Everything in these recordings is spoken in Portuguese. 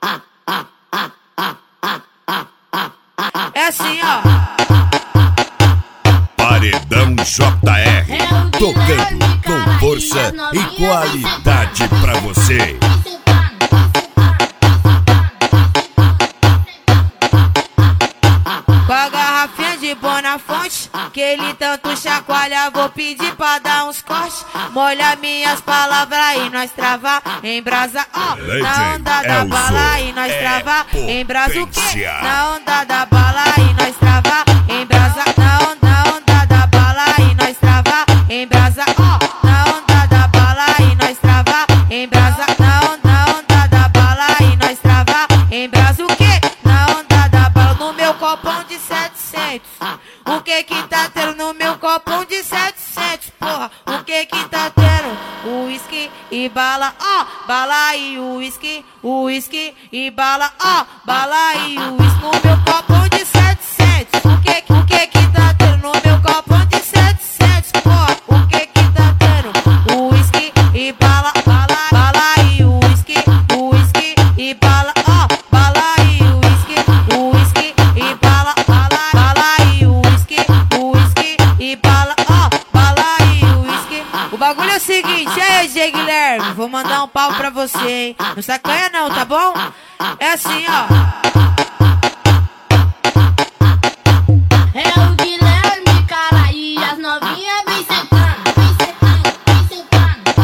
É assim, ó. Paredão JR, tocando com força e qualidade pra você. Com a garrafinha de Bonafonte, que ele tanto chacoalha, vou pedir pra dar uns cortes. Molha minhas palavras e nós travar em brasa, ó. Na onda da bala e nós travar em brasa o quê? Na onda da bala e nós travar em brasa. Na onda da bala e nós travar em brasa, ó. Na onda da bala e nós travar em brasa. Na onda da bala e nós travar em brasa o quê? Na onda da bala no meu copão de 700. O que que tá tendo no meu copão de 700, porra? O que que tá tendo? Uísque e bala, ó. Bala e uísque e bala, ó. Bala e uísque no meu copão de 700. O que que tá tendo no meu copão de 700, porra? O que que tá tendo? Uísque e bala, bala e uísque e bala, ó. Bala e uísque e bala, bala e uísque e bala, ó. Bala e uísque. O bagulho é o seguinte, aí, G. Guilherme, vou mandar um pau pra você, hein? Não sacanha não, tá bom? É assim, ó. É o Guilherme, cara, e as novinhas vem sentando, vem sentando, vem sentando,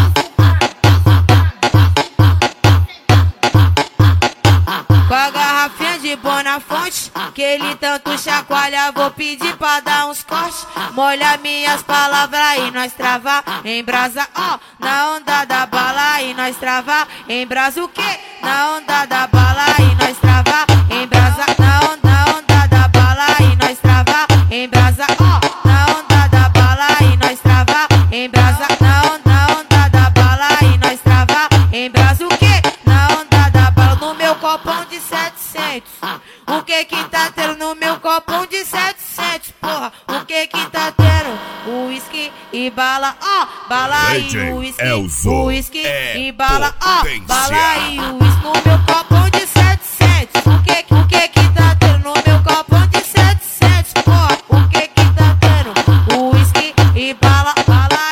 Com a garrafinha de Bonafonte, que ele tanto chacoalha, vou pedir pra dar uns cortes. Molha minhas palavras e nós travar em brasa, ó. Na onda da bala e nós travar em brasa o quê? Na onda da bala e nós travar em brasa. Na onda da bala e nós travar em brasa, ó. Na onda da bala e nós travar em brasa. Na onda da bala e nós travar em brasa o quê? Na onda da bala no meu copão de 700. O que que tá tendo no meu copão de 700, porra? O que que tá tendo? Uísque e bala, ó. Bala e uísque e bala, ó. Bala e uísque no meu copão de 700. O que que tá tendo no meu copão de 700, porra? O que que tá tendo? Uísque e bala, bala